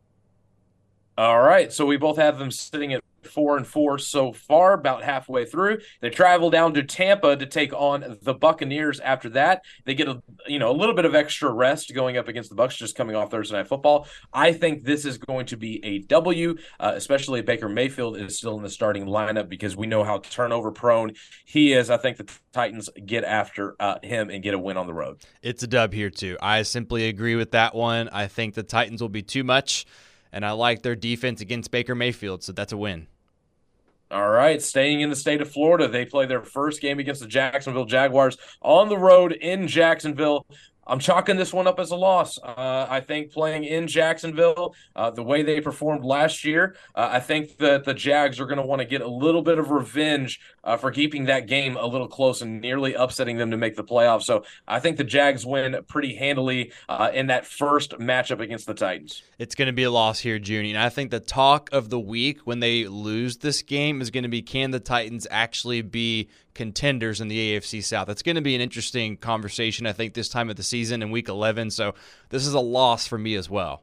All right, so we both have them sitting at four and four so far, about halfway through. They travel down to Tampa to take on the Buccaneers. After that, they get a you know a little bit of extra rest going up against the Bucs, just coming off Thursday Night Football. I think this is going to be a W, uh, especially if Baker Mayfield is still in the starting lineup, because we know how turnover prone he is. I think the Titans get after uh, him and get a win on the road. It's a dub here too. I simply agree with that one. I think the Titans will be too much, and I like their defense against Baker Mayfield, so that's a win. All right, staying in the state of Florida, they play their first game against the Jacksonville Jaguars on the road in Jacksonville. I'm chalking this one up as a loss. Uh, I think playing in Jacksonville, uh, the way they performed last year, uh, I think that the Jags are going to want to get a little bit of revenge uh, for keeping that game a little close and nearly upsetting them to make the playoffs. So I think the Jags win pretty handily uh, in that first matchup against the Titans. It's going to be a loss here, Junie. And I think the talk of the week when they lose this game is going to be, can the Titans actually be contenders in the A F C South? It's going to be an interesting conversation, I think, this time of the season in week eleven. So this is a loss for me as well.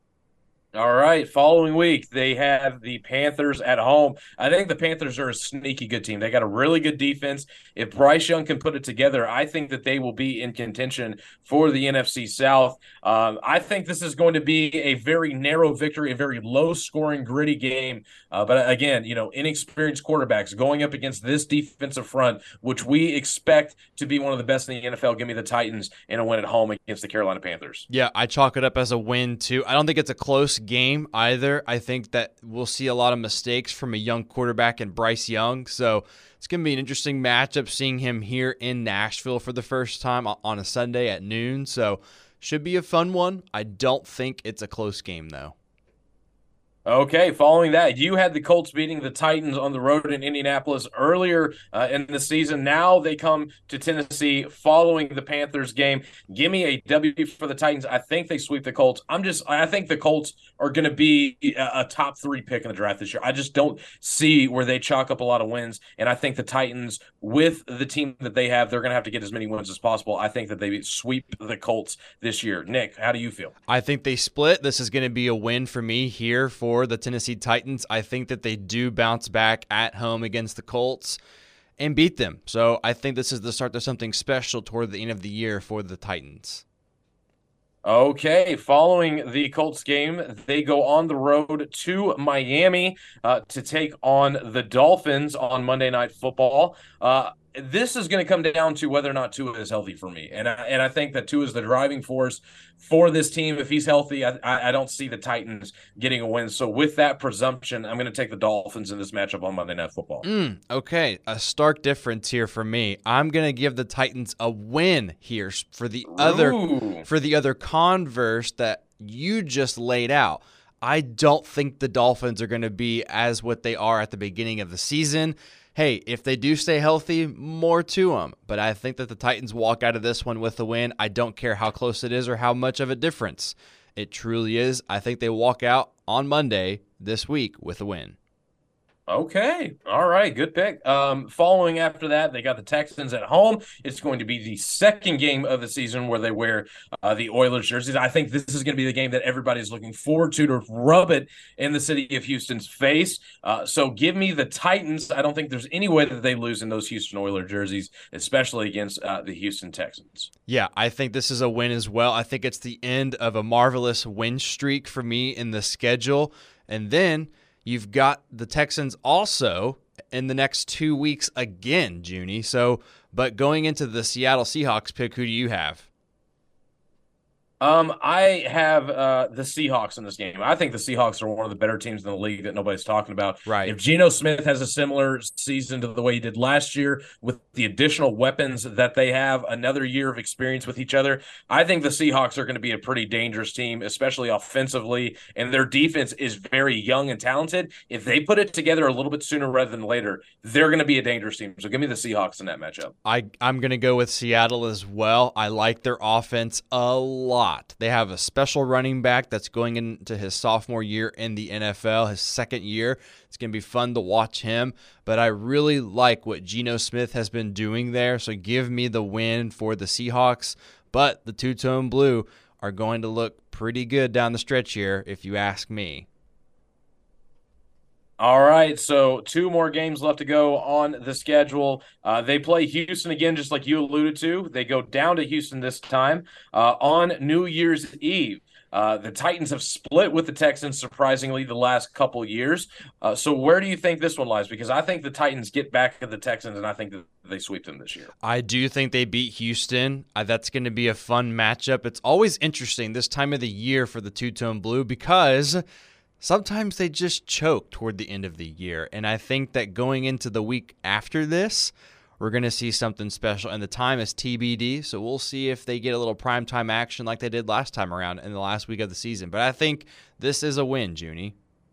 All right, following week, they have the Panthers at home. I think the Panthers are a sneaky good team. They got a really good defense. If Bryce Young can put it together, I think that they will be in contention for the N F C South. Um, I think this is going to be a very narrow victory, a very low-scoring, gritty game. Uh, but again, you know, inexperienced quarterbacks going up against this defensive front, which we expect to be one of the best in the N F L. Give me the Titans and a win at home against the Carolina Panthers. Yeah, I chalk it up as a win, too. I don't think it's a close game either. I think that we'll see a lot of mistakes from a young quarterback in Bryce Young. So it's going to be an interesting matchup seeing him here in Nashville for the first time on a Sunday at noon. So should be a fun one. I don't think it's a close game, though. Okay, following that, you had the Colts beating the Titans on the road in Indianapolis earlier uh, in the season. Now they come to Tennessee following the Panthers game. Give me a W for the Titans. I think they sweep the Colts. I'm just, I think the Colts are going to be a, a top three pick in the draft this year. I just don't see where they chalk up a lot of wins. And I think the Titans, with the team that they have, they're going to have to get as many wins as possible. I think that they sweep the Colts this year. Nick, how do you feel? I think they split. This is going to be a win for me here for the Tennessee Titans. I think that they do bounce back at home against the Colts and beat them. So I think this is the start to something special toward the end of the year for the Titans. Okay, following the Colts game, they go on the road to Miami uh, to take on the Dolphins on Monday Night Football. Uh, this is going to come down to whether or not Tua is healthy for me. And I, and I think that Tua is the driving force for this team. If he's healthy, I, I don't see the Titans getting a win. So with that presumption, I'm going to take the Dolphins in this matchup on Monday Night Football. Mm, okay, a stark difference here for me. I'm going to give the Titans a win here for the Ooh. other for the other converse that you just laid out. I don't think the Dolphins are going to be as what they are at the beginning of the season. Hey, if they do stay healthy, more to them. But I think that the Titans walk out of this one with a win. I don't care how close it is or how much of a difference it truly is. I think they walk out on Monday this week with a win. Okay. All right. Good pick. Um, following after that, they got the Texans at home. It's going to be the second game of the season where they wear uh, the Oilers jerseys. I think this is going to be the game that everybody's looking forward to, to rub it in the city of Houston's face. Uh, so give me the Titans. I don't think there's any way that they lose in those Houston Oilers jerseys, especially against uh, the Houston Texans. Yeah, I think this is a win as well. I think it's the end of a marvelous win streak for me in the schedule. And then you've got the Texans also in the next two weeks again, Junie. So, but going into the Seattle Seahawks pick, who do you have? Um, I have uh, the Seahawks in this game. I think the Seahawks are one of the better teams in the league that nobody's talking about. Right. If Geno Smith has a similar season to the way he did last year, with the additional weapons that they have, another year of experience with each other, I think the Seahawks are going to be a pretty dangerous team, especially offensively. And their defense is very young and talented. If they put it together a little bit sooner rather than later, they're going to be a dangerous team. So give me the Seahawks in that matchup. I, I'm going to go with Seattle as well. I like their offense a lot. They have a special running back that's going into his sophomore year in the N F L, his second year. It's going to be fun to watch him, but I really like what Geno Smith has been doing there, so give me the win for the Seahawks. But the two-tone blue are going to look pretty good down the stretch here, if you ask me. All right, so two more games left to go on the schedule. Uh, they play Houston again, just like you alluded to. They go down to Houston this time uh, on New Year's Eve. Uh, the Titans have split with the Texans, surprisingly, the last couple years. Uh, so where do you think this one lies? Because I think the Titans get back at the Texans, and I think that they sweep them this year. I do think they beat Houston. Uh, that's going to be a fun matchup. It's always interesting this time of the year for the two-tone blue because sometimes they just choke toward the end of the year, and I think that going into the week after this, we're going to see something special, and the time is T B D, so we'll see if they get a little primetime action like they did last time around in the last week of the season. But I think this is a win, Junie.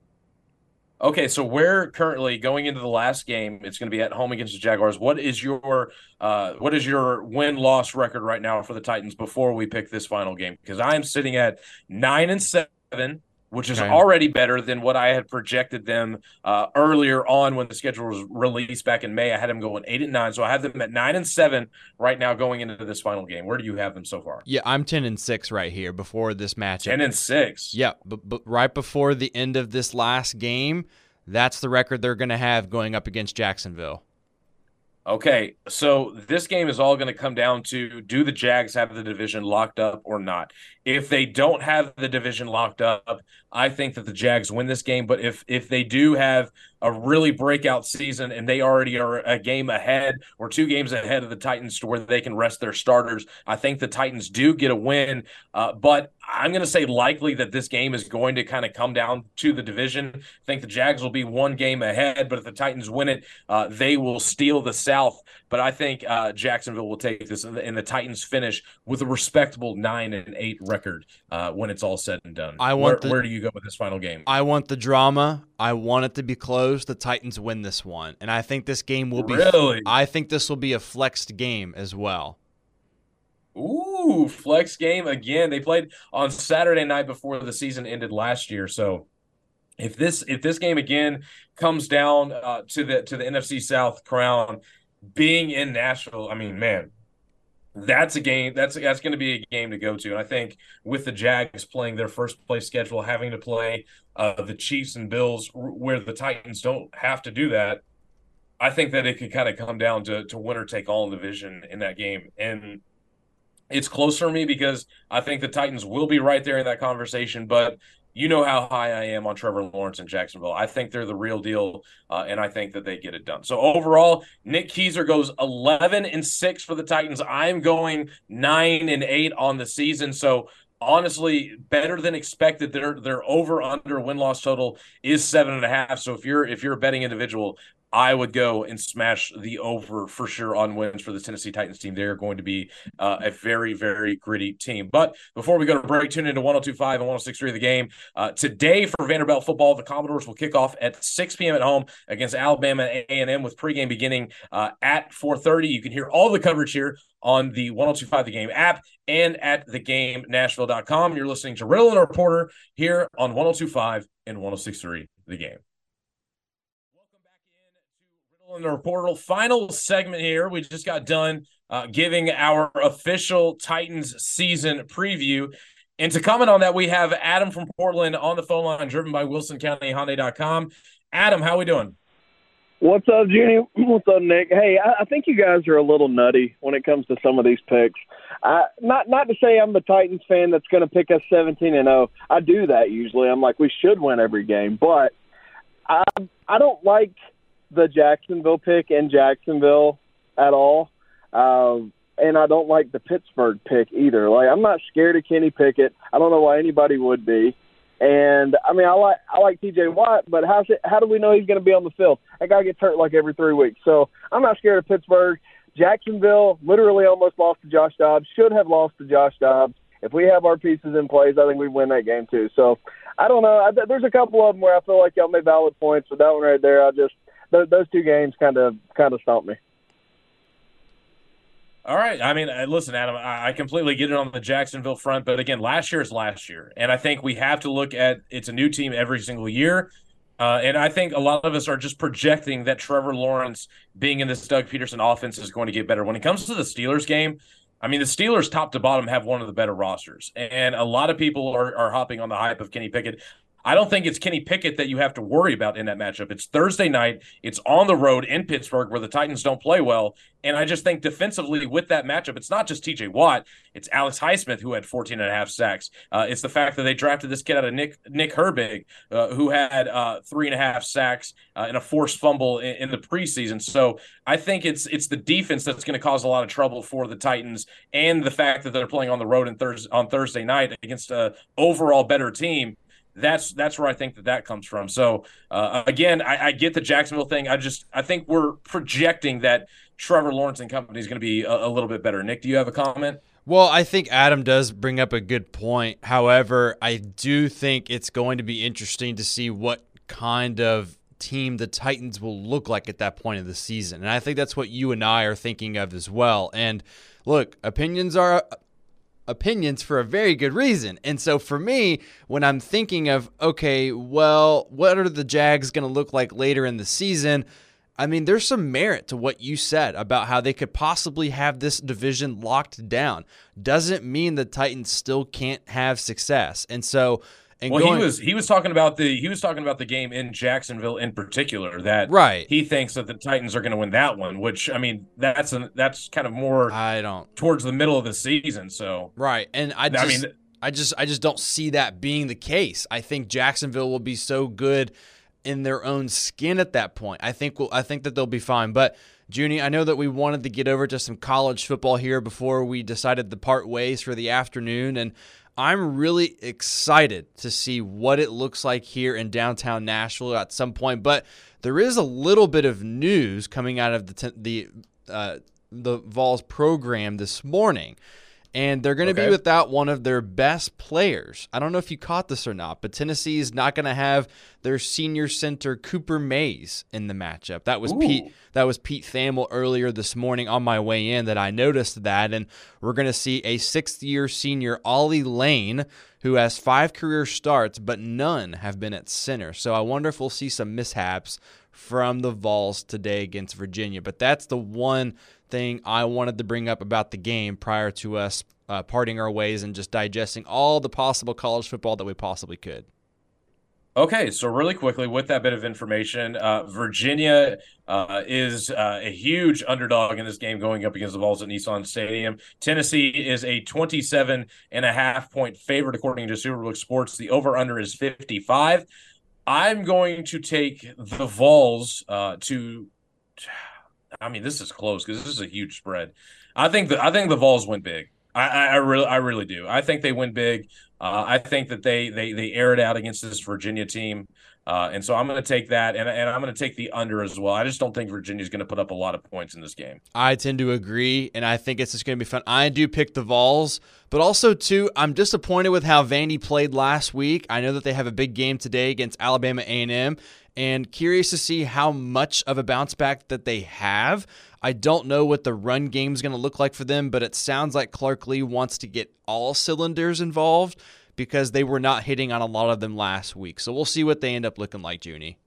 Okay, so we're currently going into the last game. It's going to be at home against the Jaguars. What is your uh, what is your win-loss record right now for the Titans before we pick this final game? Because I am sitting at nine and seven. Which is Okay. already better than what I had projected them uh, earlier on when the schedule was released back in May. I had them going eight and nine, so I have them at nine and seven right now going into this final game. Where do you have them so far? Yeah, I'm ten and six right here before this matchup. Ten and six. Yeah, but, but right before the end of this last game, that's the record they're going to have going up against Jacksonville. Okay, so this game is all going to come down to, do the Jags have the division locked up or not? If they don't have the division locked up, I think that the Jags win this game. But if if they do have a really breakout season and they already are a game ahead or two games ahead of the Titans to where they can rest their starters, I think the Titans do get a win. Uh, but I'm going to say likely that this game is going to kind of come down to the division. I think the Jags will be one game ahead, but if the Titans win it, uh, they will steal the South. But I think uh, Jacksonville will take this, and the, and the Titans finish with a respectable nine and eight record uh, when it's all said and done. I want where, the, where do you go with this final game? I want the drama. I want it to be close. The Titans win this one, and I think this game will be. Really? I think this will be a flexed game as well. Ooh, flex game again. They played on Saturday night before the season ended last year. So if this if this game again comes down uh, to the to the N F C South crown being in Nashville, I mean, man, that's a game. That's that's going to be a game to go to. And I think with the Jags playing their first place schedule, having to play uh, the Chiefs and Bills, where the Titans don't have to do that, I think that it could kind of come down to to winner take all division in that game. And it's close for me because I think the Titans will be right there in that conversation, but you know how high I am on Trevor Lawrence in Jacksonville. I think they're the real deal, uh, and I think that they get it done. So overall, Nick Keizer goes eleven and six for the Titans. I'm going nine and eight on the season. So honestly, better than expected. Their their over under win loss total is seven and a half. So if you're if you're a betting individual, I would go and smash the over for sure on wins for the Tennessee Titans team. They're going to be uh, a very, very gritty team. But before we go to break, tune into one oh two point five and one oh six point three The Game. Uh, today for Vanderbilt football, the Commodores will kick off at six p.m. at home against Alabama A and M with pregame beginning uh, at four thirty. You can hear all the coverage here on the one oh two point five The Game app and at the game nashville dot com. You're listening to Riddle and Reporter here on one oh two point five and one oh six point three The Game. In the Reporter final segment here, we just got done uh, giving our official Titans season preview, and to comment on that, we have Adam from Portland on the phone line, driven by Wilson County Hyundai dot com. Adam, how we doing? What's up, Junie? What's up, Nick? Hey, I, I think you guys are a little nutty when it comes to some of these picks. I, not not to say I'm the Titans fan that's going to pick us seventeen and oh. I do that usually. I'm like, we should win every game, but I I don't like the Jacksonville pick in Jacksonville at all. Um, and I don't like the Pittsburgh pick either. Like, I'm not scared of Kenny Pickett. I don't know why anybody would be. And I mean, I like I like T J Watt, but how's it, how do we know he's going to be on the field? That guy gets hurt like every three weeks. So I'm not scared of Pittsburgh. Jacksonville literally almost lost to Josh Dobbs. Should have lost to Josh Dobbs. If we have our pieces in place, I think we win that game too. So I don't know. I, there's a couple of them where I feel like y'all made valid points, but that one right there, I just those, those two games kind of kind of stumped me. All right. I mean, listen, Adam, I completely get it on the Jacksonville front, but again, last year is last year, and I think we have to look at it's a new team every single year. Uh, and I think a lot of us are just projecting that Trevor Lawrence being in this Doug Peterson offense is going to get better. When it comes to the Steelers game, I mean, the Steelers top to bottom have one of the better rosters, and a lot of people are, are hopping on the hype of Kenny Pickett. I don't think it's Kenny Pickett that you have to worry about in that matchup. It's Thursday night. It's on the road in Pittsburgh where the Titans don't play well. And I just think defensively with that matchup, it's not just T J Watt. It's Alex Highsmith who had fourteen and a half sacks. Uh, it's the fact that they drafted this kid out of Nick Nick Herbig, uh, who had uh, three and a half sacks uh, and a forced fumble in, in the preseason. So I think it's it's the defense that's going to cause a lot of trouble for the Titans, and the fact that they're playing on the road in Thurs- on Thursday night against an overall better team. That's that's where I think that that comes from. So, uh, again, I, I get the Jacksonville thing. I just I think we're projecting that Trevor Lawrence and company is going to be a, a little bit better. Nick, do you have a comment? Well, I think Adam does bring up a good point. However, I do think it's going to be interesting to see what kind of team the Titans will look like at that point of the season. And I think that's what you and I are thinking of as well. And look, opinions are opinions for a very good reason. And so for me, when I'm thinking of, okay, well, what are the Jags going to look like later in the season? I mean, there's some merit to what you said about how they could possibly have this division locked down. Doesn't mean the Titans still can't have success. And so, and well, going, he was he was talking about the he was talking about the game in Jacksonville in particular, that right. He thinks that the Titans are going to win that one, which I mean that's a, that's kind of more I don't towards the middle of the season. So right, and I just, I mean I just I just don't see that being the case. I think Jacksonville will be so good in their own skin at that point. I think we'll, I think that they'll be fine. But Junie, I know that we wanted to get over to some college football here before we decided to part ways for the afternoon, and I'm really excited to see what it looks like here in downtown Nashville at some point. But there is a little bit of news coming out of the t- the uh, the Vols program this morning. And they're going to okay. be without one of their best players. I don't know if you caught this or not, but Tennessee is not going to have their senior center Cooper Mays in the matchup. That was Ooh. Pete. That was Pete Thamel earlier this morning on my way in that I noticed that, and we're going to see a sixth-year senior Ollie Lane, who has five career starts, but none have been at center. So I wonder if we'll see some mishaps from the Vols today against Virginia. But that's the one thing I wanted to bring up about the game prior to us uh, parting our ways and just digesting all the possible college football that we possibly could. Okay, so really quickly with that bit of information, uh, Virginia uh, is uh, a huge underdog in this game going up against the Vols at Nissan Stadium. Tennessee is a twenty-seven and a half point favorite according to Superbook Sports. The over-under is fifty-five. I'm going to take the Vols uh, to – I mean, this is close because this is a huge spread. I think the I think the Vols win big. I, I, I really I really do. I think they win big. Uh, I think that they they they air it out against this Virginia team, uh, and so I'm going to take that, and and I'm going to take the under as well. I just don't think Virginia's going to put up a lot of points in this game. I tend to agree, and I think it's just going to be fun. I do pick the Vols, but also too, I'm disappointed with how Vandy played last week. I know that they have a big game today against Alabama A and M. And curious to see how much of a bounce back that they have. I don't know what the run game is going to look like for them, but it sounds like Clark Lee wants to get all cylinders involved because they were not hitting on a lot of them last week. So we'll see what they end up looking like, Junie.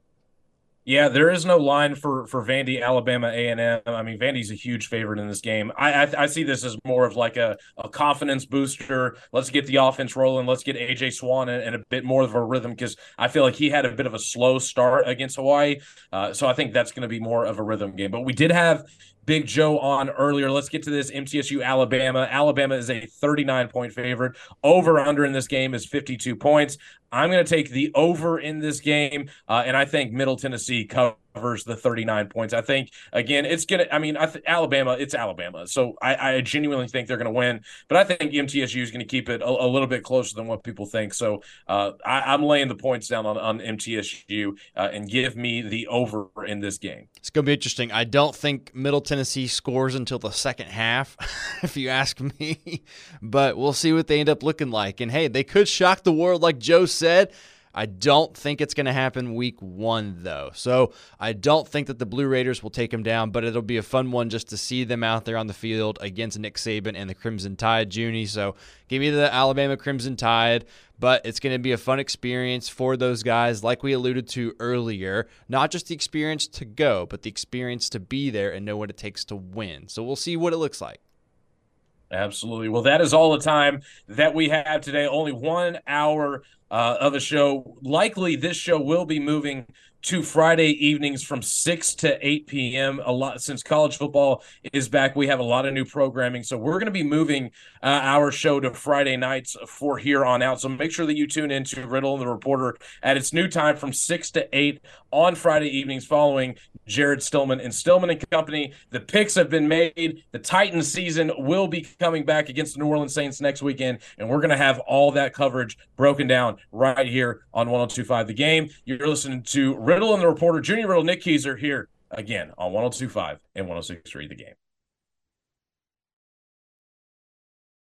Yeah, there is no line for, for Vandy, Alabama, A and M. I mean, Vandy's a huge favorite in this game. I I, I see this as more of like a, a confidence booster. Let's get the offense rolling. Let's get A J Swan in, in a bit more of a rhythm because I feel like he had a bit of a slow start against Hawaii. Uh, so I think that's going to be more of a rhythm game. But we did have Big Joe on earlier. Let's get to this M T S U Alabama. Alabama is a thirty-nine point favorite. Over under in this game is fifty-two points. I'm going to take the over in this game, uh, and I think Middle Tennessee covers covers the thirty-nine points. I think, again, it's going to – I mean, I th- Alabama, it's Alabama. So I, I genuinely think they're going to win. But I think M T S U is going to keep it a, a little bit closer than what people think. So uh, I, I'm laying the points down on, on M T S U uh, and give me the over in this game. It's going to be interesting. I don't think Middle Tennessee scores until the second half, if you ask me. But we'll see what they end up looking like. And, hey, they could shock the world like Joe said. I don't think it's going to happen week one, though. So I don't think that the Blue Raiders will take them down, but it'll be a fun one just to see them out there on the field against Nick Saban and the Crimson Tide, Junie. So give me the Alabama Crimson Tide, but it's going to be a fun experience for those guys, like we alluded to earlier. Not just the experience to go, but the experience to be there and know what it takes to win. So we'll see what it looks like. Absolutely. Well, that is all the time that we have today. Only one hour uh, of the show. Likely this show will be moving to Friday evenings from six to eight p.m. A lot since college football is back. We have a lot of new programming. So we're going to be moving uh, our show to Friday nights for here on out. So make sure that you tune in to Riddle and the Reporter at its new time from six to eight on Friday evenings following Jared Stillman and Stillman and Company. The picks have been made. The Titans season will be coming back against the New Orleans Saints next weekend, and we're going to have all that coverage broken down right here on one oh two point five The Game. You're listening to Riddle and the Reporter, Junior Riddle, Nick Keyser here again on one oh two point five and one oh six point three The Game.